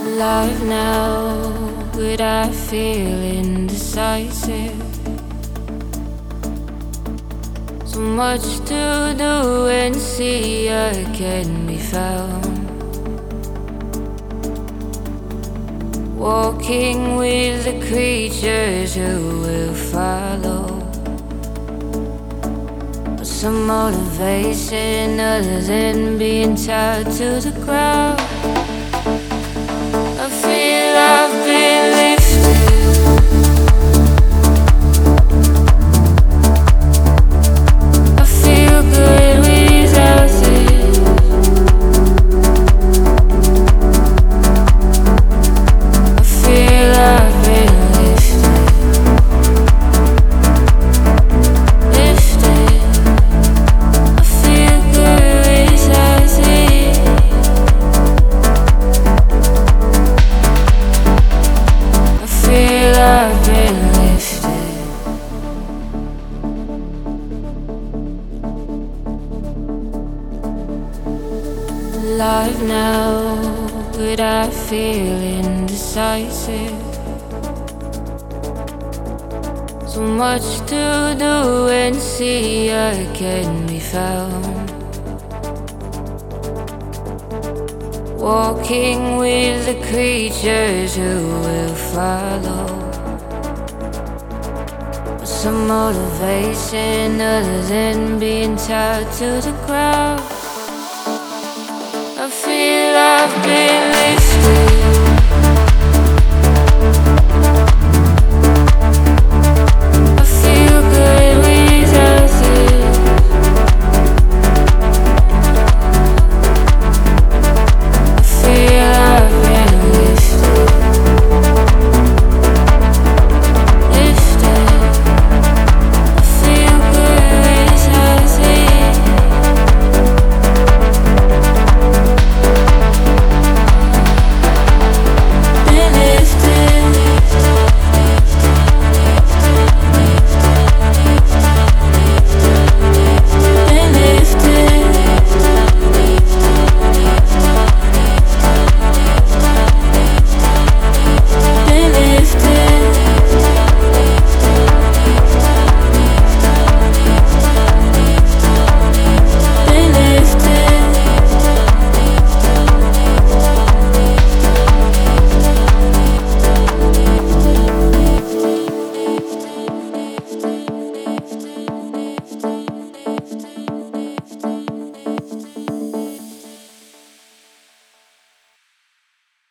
Alive now, but I feel indecisive. So much to do and see I can be found. Walking with the creatures who will follow. What's some motivation other than being tied to the ground? I feel I've been lifted. I feel good without it. I feel I've been lifted. Lifted. I feel good without it. I feel I've been lifted. Alive now, but I feel indecisive. So much to do and see I can be found. Walking with the creatures who will follow. What's some motivation other than being tied to the ground? I feel I've been